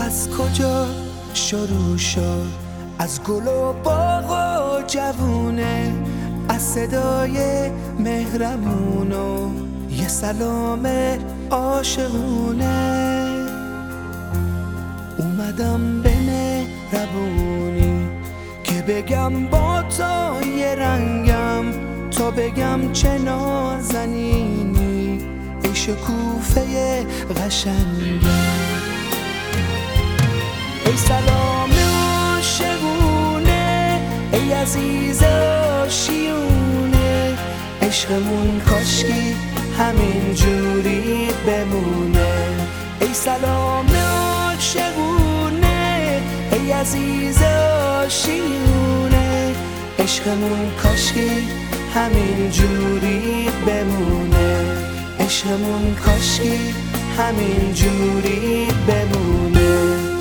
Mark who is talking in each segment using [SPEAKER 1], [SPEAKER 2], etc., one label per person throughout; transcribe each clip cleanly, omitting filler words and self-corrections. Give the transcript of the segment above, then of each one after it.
[SPEAKER 1] از کجا شروع شد؟ از گل و باغ و جوونه، از صدای مهربون و یه سلام عاشقونه. اومدم به مهربونی که بگم با تو یه رنگم، تا بگم چه نازنینی ای شکوفه قشنگم. ای سلام عاشقونه، ای عزیز آشیونه، عشقمون کاشکی همین جوری بمونه. ای سلام عاشقونه، ای عزیز آشیونه، عشقمون کاشکی همین جوری بمونه. عشقمون کاشکی همین جوری بمونه.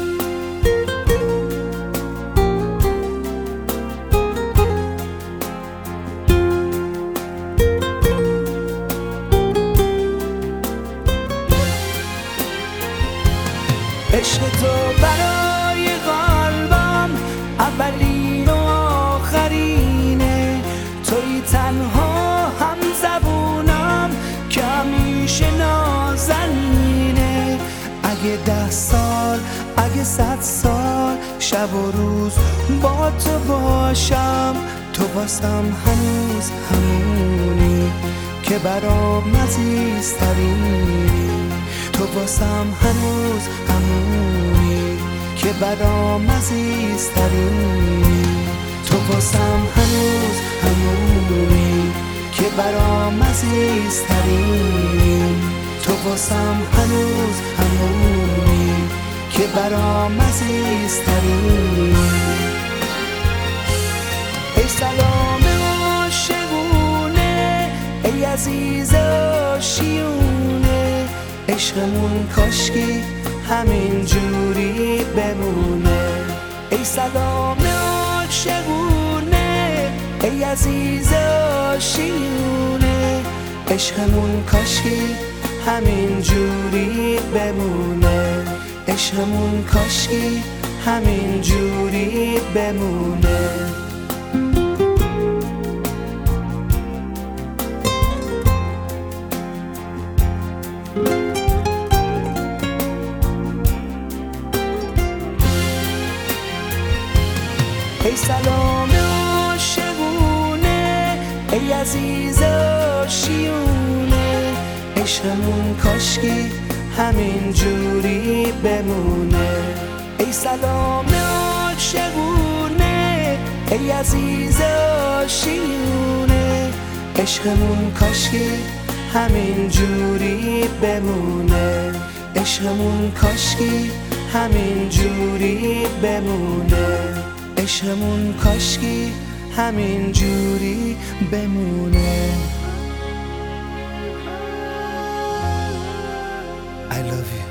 [SPEAKER 1] عشق تو برای قلبم اولین و آخرینه، توی تنها هم زبونم که همیشه نازنینه. اگه 10 سال، اگه 100 سال، شب و روز با تو باشم، تو واسم هنوز همونی که برام عزیزترینی. تو واسم هنوز همونی که برام عزیزترینی. تو واسم هنوز همونی که برام عزیزترینی. تو واسم هنوز همونی که برام عزیزترینی. ای سلام عاشقونه، ای عزیز آشیونه، عشقمون کاشکی همین جوری بمونه. ای سلام عاشقونه، ای عزیز آشیونه، عشقمون کاشکی همین جوری بمونه. عشقمون کاشکی همین جوری بمونه. ای سلام عاشقونه، ای عزیز آشیونه، عشقمون کاشکی همین جوری بمونه. ای سلام عاشقونه، ای عزیز آشیونه، عشقمون کاشکی همین جوری بمونه. عشقمون کاشکی همین جوری بمونه. عشقمون کاشکی همین جوری بمونه. I love you.